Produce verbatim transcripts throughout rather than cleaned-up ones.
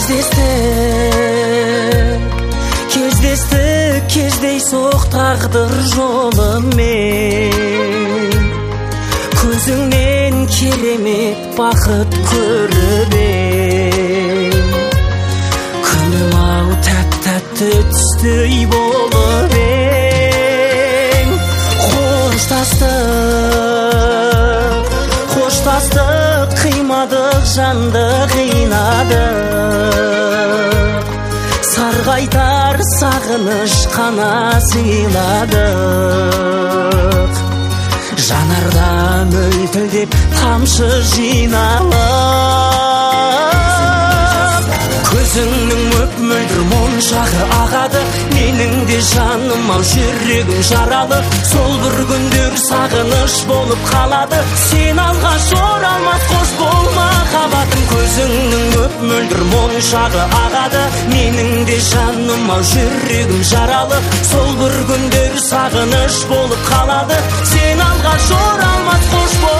Кездестік, кездестік, кездейсоқ тағдыр жолымен. Көзіңнен керемет бақыт көріп ем. Күнім-ау тәп-тәтті түстей болып ең. Қоштастық, қоштастық, қимадық, жанды қинадық. Сарғайтар сағыныш қана сыйладық. Жанарда мөлтілдеп тамшы жиналып. Көзіңнің мөп-мөлдір моншағы ағады. Менің де жаным ау жүрегім жаралы. Сол бір күндер сағыныш болып қалады. Сен алғаш оралмас қош болма қабатым. Көзіңнің мөп-мөлдір моншағы ағады. Менің де жаным ау жүрегім жаралы. Сол бір күндер сағыныш болып қалады. Сен алғаш оралмас қош бол.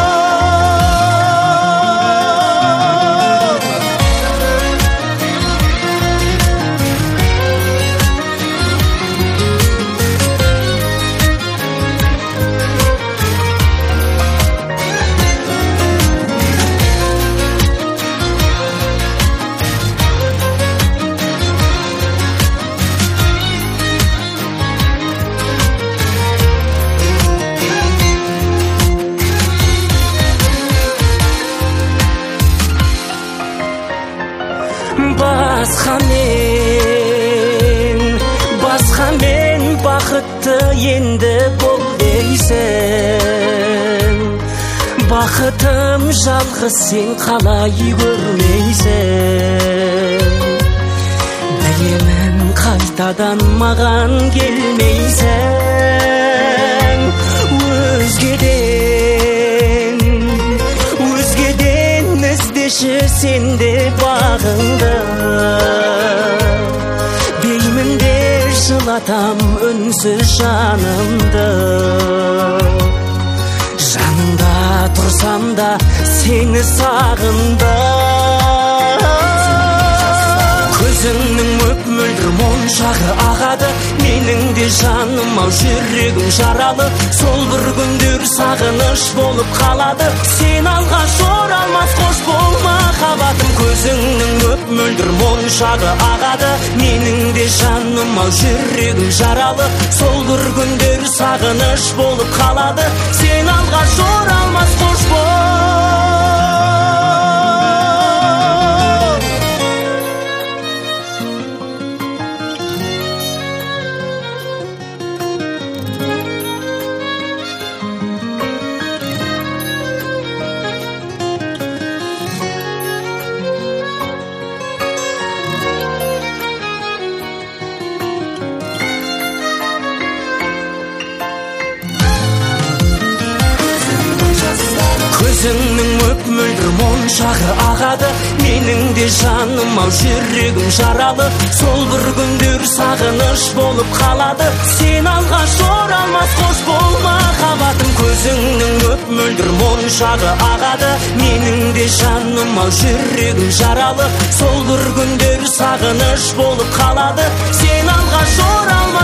Басқа мен, басқа мен бақытты енді бол дейсің. Бақытым жалғыз сен қалай көрмейсің. Білемін қайтадан маған келмейсің. Өзгеден, өзгеден іздеші сенде бағыңды. Деймін де жылатам үнсіз жанымды. Жаныңда тұрсам да сені сағындым. Көзіңнің мөп-мөлдір моншағы ағады. Менің де жаным ау жүрегім жаралы. Сол бір күндер сағыныш болып қалады. Сен алғаш оралмас қош болма қабатым. Көзіңнің мөп-мөлдір моншағы ағады. Менің де жаным ау жүрегім жаралы. Сол бір күндер сағыныш болып қалады. Сен алғаш оралмас қош бол. Көзіңнің мөп-мөлдір моншағы ағады. Менің де жаным ау жүрегім жаралы. Сол бір күндер сағыныш болып қалады. Сен алғаш оралмас қош болма қабатым. Көзіңнің мөп-мөлдір моншағы ағады. Менің де жаным ау жүрегім жаралы. Сол бір күндер сағыныш болып қалады. Сен алғаш оралмас